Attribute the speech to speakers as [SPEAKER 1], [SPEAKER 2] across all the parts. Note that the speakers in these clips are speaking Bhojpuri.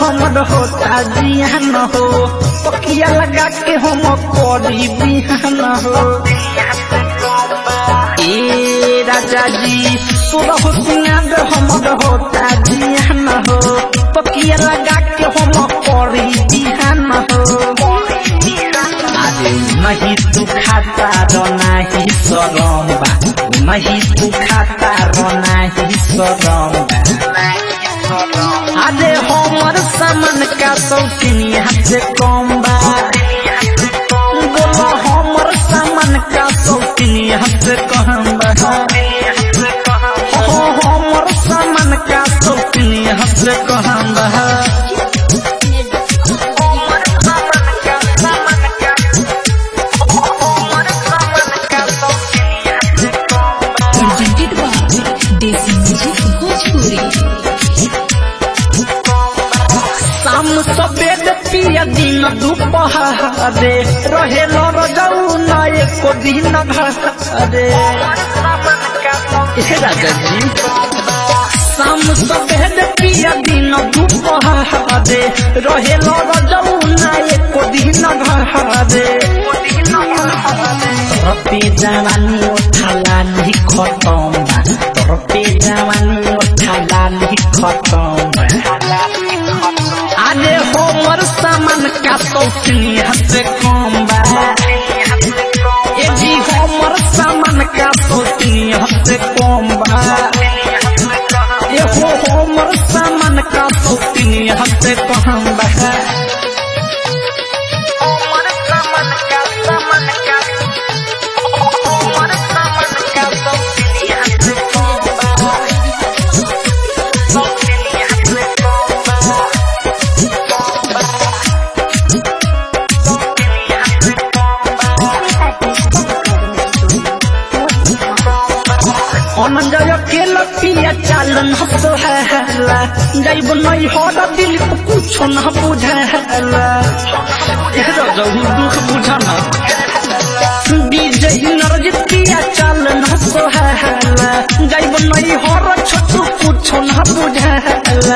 [SPEAKER 1] हमर होता जियान हो पकिया लगा के हम करी बिहान हो ए राजा जी तोरा होशियार हमर होता जियान हो पकिया लगा के हम करी बिहान हो नहीं तू खाता रो नहीं सरम बा नहीं तू खाता रो नहीं सरम बा अरे हमर सामान का शौकीन हाथ से कम बा बोलो हमर सामान का शौकीन हाथ से कम बा हमर सामान का शौकीन हाथ से कम बा सफेद पिया दिन दुपहरे रहे लौ न एको दिन घरे राजा जी शाम सफेद पिया दिन दुपहरे रहे लौ न एको दिन घरे पे जवानी उठाला नहीं खत्म पे जवानी उठाला नहीं खत्म अरे हमर सामान का शौकीन हाथ से कम बा ए जी हमर सामान का शौकीन हाथ से कम बा ए हो हमर सामान का शौकीन हाथ से कम बा जय के लपिया चालन हंसो है जैब नहीं हो दिल को कुछ न बुझेला दुख बुझना विजय नरजिया चालन हंसो है जैब नहीं हो छोटू कुछ न बुझेला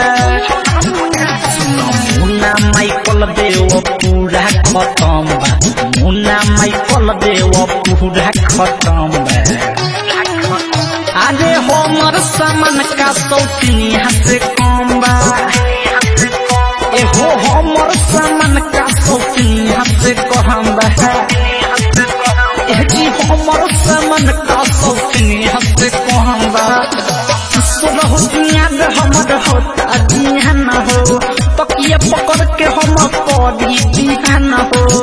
[SPEAKER 1] मुन्ना माइकल देव पूरा खत्म बा मुन्ना माइकल देव पूरा खत्म बा अरे हमर सामान का शौकीन हाथ से कम बा ए हो हमर सामान का शौकीन हाथ से कम बा ए जी हमर सामान का शौकीन हाथ से कम बा सुनो होशियार हमर होता जिहान हो तकिया पकड़ के हम करी बिहान हो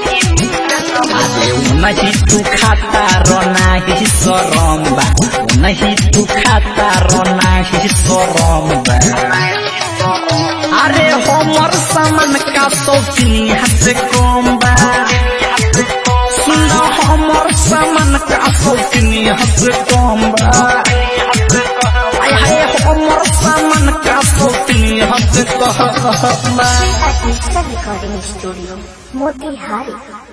[SPEAKER 1] नहीं तू खाता रो नहीं सरम बा नहीं तू खाता रो नहीं सरम बा अरे हमर सामान का शौकीन हाथ से कम बा सुनो हमर सामान का शौकीन हाथ से कम बा हमर सामान का शौकीन हाथ से कम बा
[SPEAKER 2] रिकॉर्डिंग स्टूडियो मोतिहारी।